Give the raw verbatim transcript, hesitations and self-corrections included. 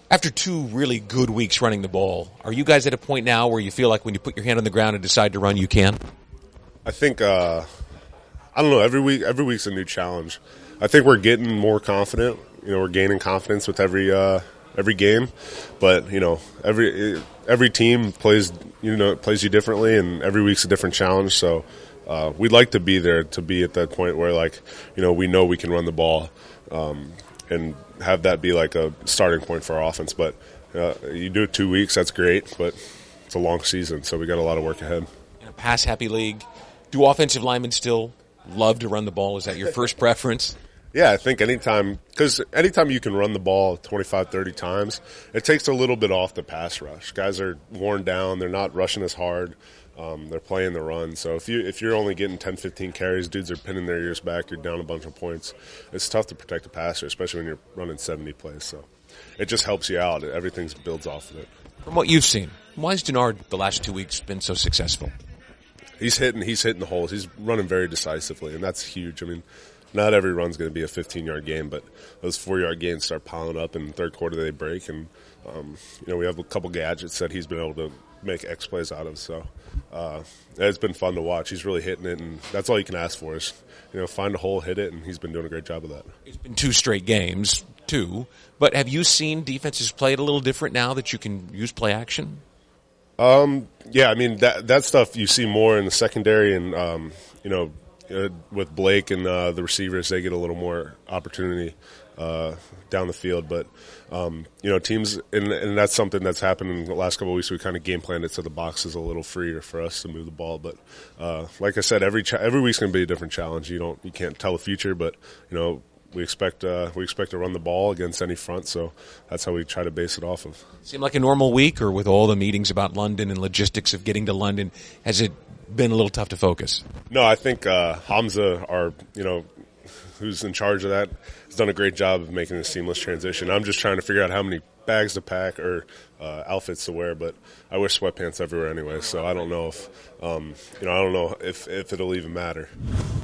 After two really good weeks running the ball, are you guys at a point now where you feel like when you put your hand on the ground and decide to run, you can? I think uh, I don't know. Every week, every week's a new challenge. I think we're getting more confident. You know, we're gaining confidence with every uh, every game. But you know, every every team plays you know plays you differently, and every week's a different challenge. So uh, we'd like to be there to be at that point where like you know we know we can run the ball. Um, and have that be like a starting point for our offense. But uh, you do it two weeks, that's great, but it's a long season, so we got a lot of work ahead. In a pass-happy league, do offensive linemen still love to run the ball? Is that your first preference? Yeah, I think anytime, because anytime you can run the ball twenty-five, thirty times, it takes a little bit off the pass rush. Guys are worn down, they're not rushing as hard. Um, they're playing the run. So if, you, if you're only getting ten, fifteen carries, dudes are pinning their ears back, you're down a bunch of points. It's tough to protect the passer, especially when you're running seventy plays. So it just helps you out. Everything builds off of it. From what you've seen, why has Denard the last two weeks been so successful? He's hitting, he's hitting the holes. He's running very decisively, and that's huge. I mean, not every run's going to be a fifteen-yard game, but those four-yard gains start piling up, and in the third quarter they break. And, um, you know, we have a couple gadgets that he's been able to make X plays out of. So uh, it's been fun to watch. He's really hitting it, and that's all you can ask for is, you know, find a hole, hit it, and he's been doing a great job of that. It's been two straight games, too. But have you seen defenses play it a little different now that you can use play action? Um, yeah, I mean, that that stuff you see more in the secondary and, um, you know, uh, with Blake and uh, the receivers, they get a little more opportunity uh, down the field. But, um, you know, teams, and, and that's something that's happened in the last couple of weeks. We kind of game planned it so the box is a little freer for us to move the ball. But uh, like I said, every cha- every week's going to be a different challenge. You don't, you can't tell the future, but, you know, we expect uh, we expect to run the ball against any front, so that's how we try to base it off of. Seem like a normal week, or with all the meetings about London and logistics of getting to London, has it been a little tough to focus? No, I think uh, Hamza, our you know, who's in charge of that, has done a great job of making a seamless transition. I'm just trying to figure out how many bags to pack or uh, outfits to wear, but I wear sweatpants everywhere anyway, so I don't know if um, you know I don't know if if it'll even matter.